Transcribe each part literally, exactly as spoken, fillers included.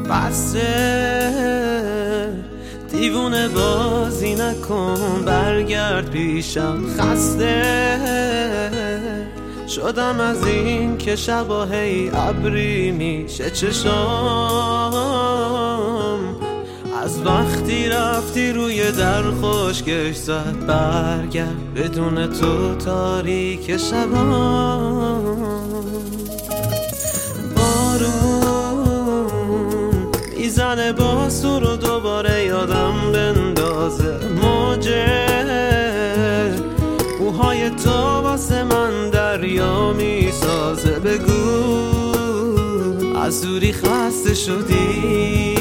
بسه دیوونه بازی نکن، برگرد پیشم. خسته شدم از این که شبا هی ابری میشه چشام، از وقتی رفتی روی در خشکش زد. برگرد بدون تو تاریک شبام. بارون میزنه باز تو رو دوباره یادم بندازه. موجه موهای تو واسه من دریا میسازه. بگو از دوری خسته شدی،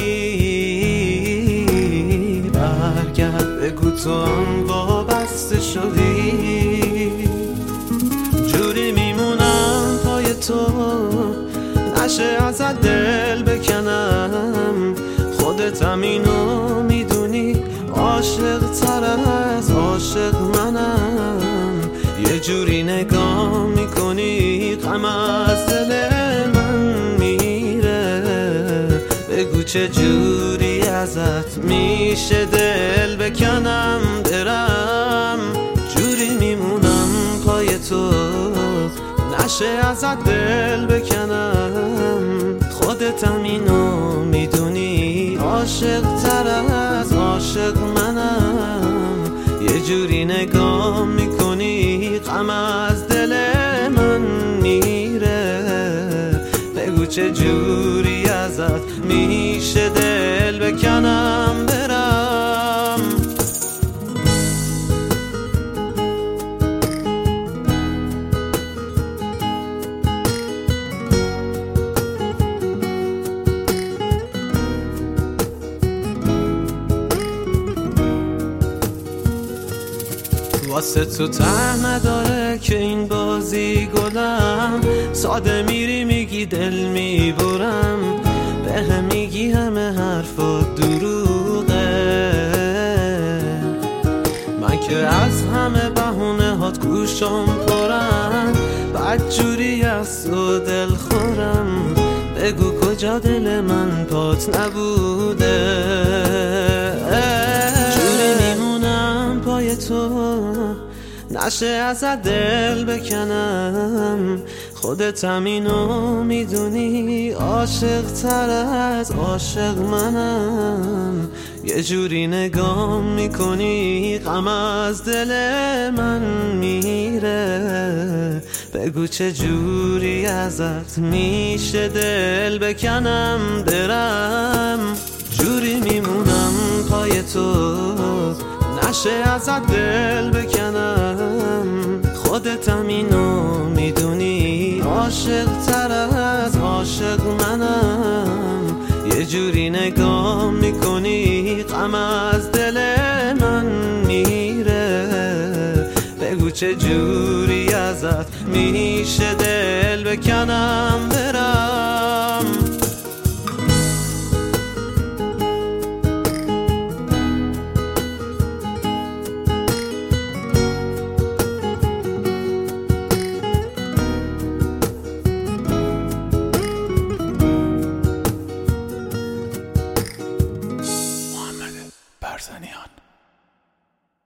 برگرد بگو تو هم وابسته شدی. جوری میمونم پای تو، نشه ازت دل بکنم. خودت هم اینو میدونی، عاشق تر از عاشق منم. یه جوری نگاه میکنی غم از دل من میره. بگو چه جوری ازت میشه دل بکنم برم. جوری میمونم پای تو، نشه ازت دل بکنم. خودت هم اینو میدونی، عاشق تر از عاشق منم. یه جوری نگاه میکنی غم از دل من میره. بگو چه جوری ازت میشه دل بکنم برم. واسه تو ته نداره که این بازی گلم. ساده میری میگی دل میبرم، به هم میگی همه حرفات دروغه. من که از همه بهونه هات گوشم پرن، بدجوری از تو دل خورم. بگو کجا دل من پات نبوده. جوری میمونم پای تو، نشه ازت دل بکنم. خودت هم اینو میدونی، عاشق تر از عاشق منم. یه جوری نگاه میکنی غم از دل من میره. بگو چه جوری ازت میشه دل بکنم برم. جوری میمونم پای تو، نشه ازت دل بکنم. خودت هم اینو میدونی، عاشق تر از عاشق منم. یه جوری نگاه میکنی غم از دل من میره. بگو چه جوری ازت میشه دل بکنم برم. برزنیان.